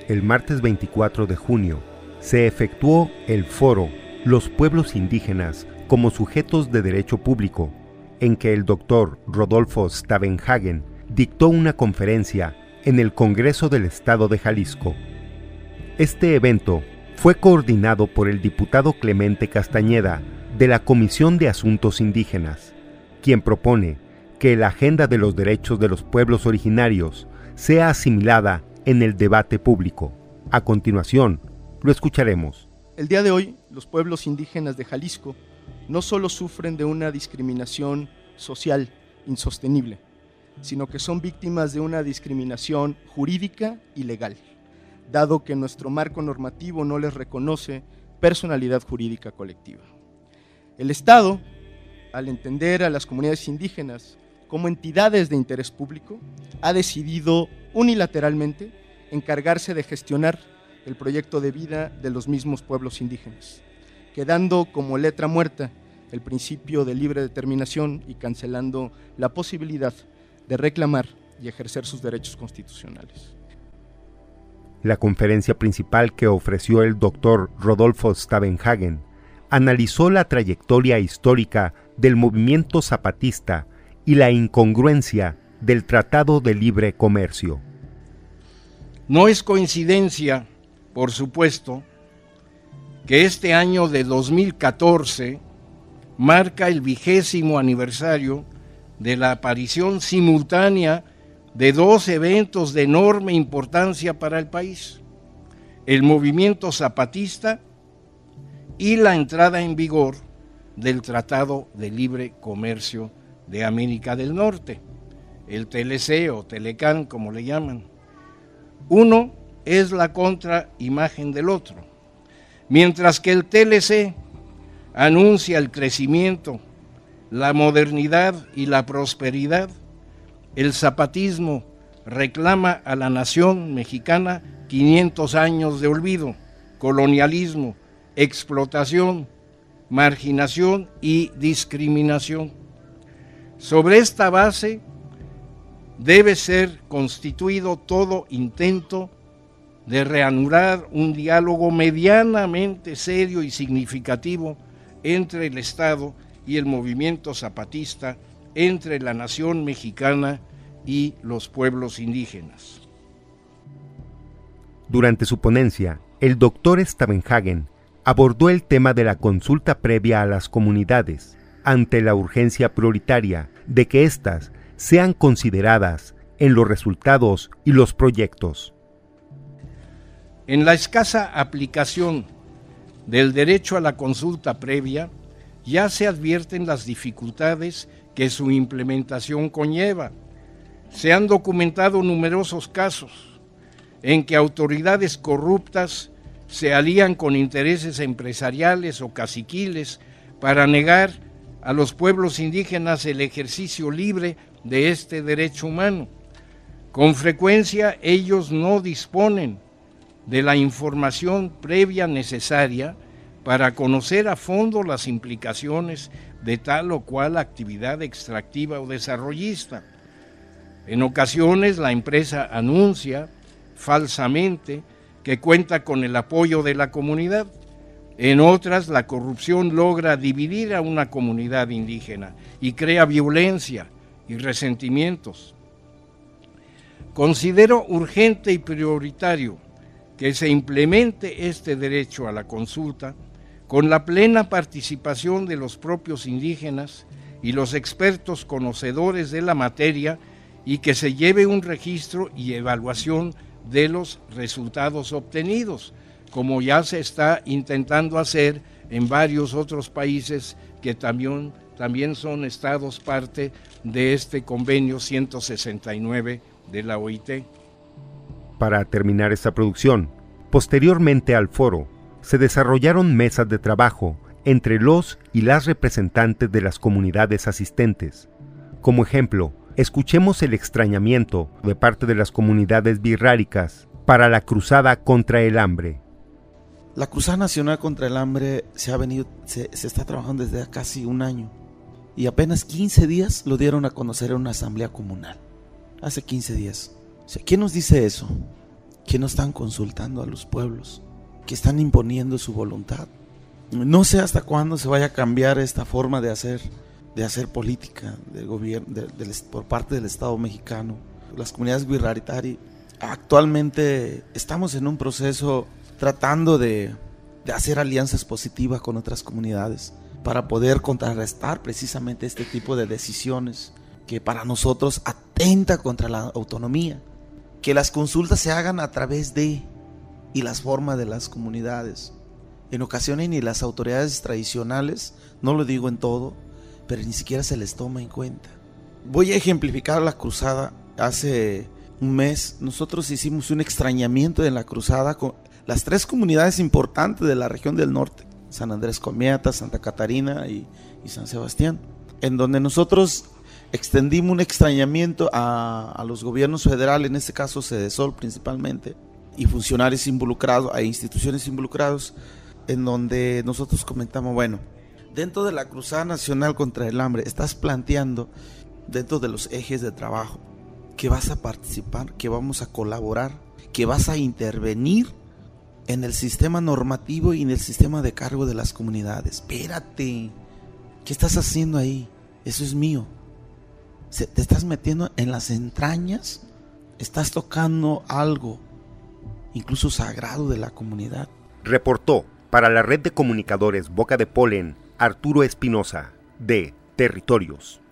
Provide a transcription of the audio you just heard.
el martes 24 de junio, se efectuó el foro Los pueblos indígenas como sujetos de derecho público, en que el doctor Rodolfo Stavenhagen dictó una conferencia en el Congreso del Estado de Jalisco. Este evento fue coordinado por el diputado Clemente Castañeda de la Comisión de Asuntos Indígenas, quien propone que la agenda de los derechos de los pueblos originarios sea asimilada en el debate público. A continuación, lo escucharemos. El día de hoy, los pueblos indígenas de Jalisco no solo sufren de una discriminación social insostenible, sino que son víctimas de una discriminación jurídica y legal, dado que nuestro marco normativo no les reconoce personalidad jurídica colectiva. El Estado, al entender a las comunidades indígenas como entidades de interés público, ha decidido unilateralmente encargarse de gestionar el proyecto de vida de los mismos pueblos indígenas, quedando como letra muerta el principio de libre determinación y cancelando la posibilidad de reclamar y ejercer sus derechos constitucionales. La conferencia principal que ofreció el doctor Rodolfo Stavenhagen analizó la trayectoria histórica del movimiento zapatista y la incongruencia del Tratado de Libre Comercio. No es coincidencia, por supuesto, que este año de 2014 marca el 20º aniversario de la aparición simultánea de dos eventos de enorme importancia para el país: el movimiento zapatista y la entrada en vigor del Tratado de Libre Comercio de América del Norte, el TLC o Telecán, como le llaman. Uno es la contraimagen del otro. Mientras que el TLC anuncia el crecimiento, la modernidad y la prosperidad, el zapatismo reclama a la nación mexicana 500 años de olvido, colonialismo, explotación, marginación y discriminación. Sobre esta base debe ser constituido todo intento de reanudar un diálogo medianamente serio y significativo entre el Estado y el movimiento zapatista, entre la nación mexicana y los pueblos indígenas. Durante su ponencia, el doctor Stavenhagen abordó el tema de la consulta previa a las comunidades, ante la urgencia prioritaria de que éstas sean consideradas en los resultados y los proyectos. En la escasa aplicación del derecho a la consulta previa, ya se advierten las dificultades que su implementación conlleva. Se han documentado numerosos casos en que autoridades corruptas se alían con intereses empresariales o caciquiles para negar a los pueblos indígenas el ejercicio libre de este derecho humano. Con frecuencia ellos no disponen de la información previa necesaria para conocer a fondo las implicaciones de tal o cual actividad extractiva o desarrollista. En ocasiones la empresa anuncia falsamente que cuenta con el apoyo de la comunidad. En otras, la corrupción logra dividir a una comunidad indígena y crea violencia y resentimientos. Considero urgente y prioritario que se implemente este derecho a la consulta con la plena participación de los propios indígenas y los expertos conocedores de la materia, y que se lleve un registro y evaluación de los resultados obtenidos, como ya se está intentando hacer en varios otros países que también son estados parte de este convenio 169 de la OIT. Para terminar esta producción, posteriormente al foro, se desarrollaron mesas de trabajo entre los y las representantes de las comunidades asistentes. Como ejemplo, escuchemos el extrañamiento de parte de las comunidades birráricas para la cruzada contra el hambre. La Cruzada Nacional contra el Hambre se está trabajando desde casi un año, y apenas 15 días lo dieron a conocer en una asamblea comunal. Hace 15 días. O sea, ¿quién nos dice eso? que no están consultando a los pueblos, que están imponiendo su voluntad. No sé hasta cuándo se vaya a cambiar esta forma de hacer política del gobierno, por parte del Estado mexicano. Las comunidades Wirraritari actualmente estamos en un proceso tratando de hacer alianzas positivas con otras comunidades para poder contrarrestar precisamente este tipo de decisiones que para nosotros atenta contra la autonomía. Que las consultas se hagan a través de y las formas de las comunidades. En ocasiones ni las autoridades tradicionales, no lo digo en todo, pero ni siquiera se les toma en cuenta. Voy a ejemplificar la cruzada. Hace un mes nosotros hicimos un extrañamiento en la cruzada con las 3 comunidades importantes de la región del norte, San Andrés Comiata, Santa Catarina y San Sebastián, en donde nosotros extendimos un extrañamiento a los gobiernos federales, en este caso Sedesol principalmente, y funcionarios involucrados, a instituciones involucrados, en donde nosotros comentamos, bueno, dentro de la Cruzada Nacional contra el Hambre, estás planteando dentro de los ejes de trabajo que vas a participar, que vamos a colaborar, que vas a intervenir en el sistema normativo y en el sistema de cargo de las comunidades. Espérate, ¿qué estás haciendo ahí? Eso es mío. Te estás metiendo en las entrañas, estás tocando algo, incluso sagrado de la comunidad. Reportó para la red de comunicadores Boca de Polen, Arturo Espinosa, de Territorios.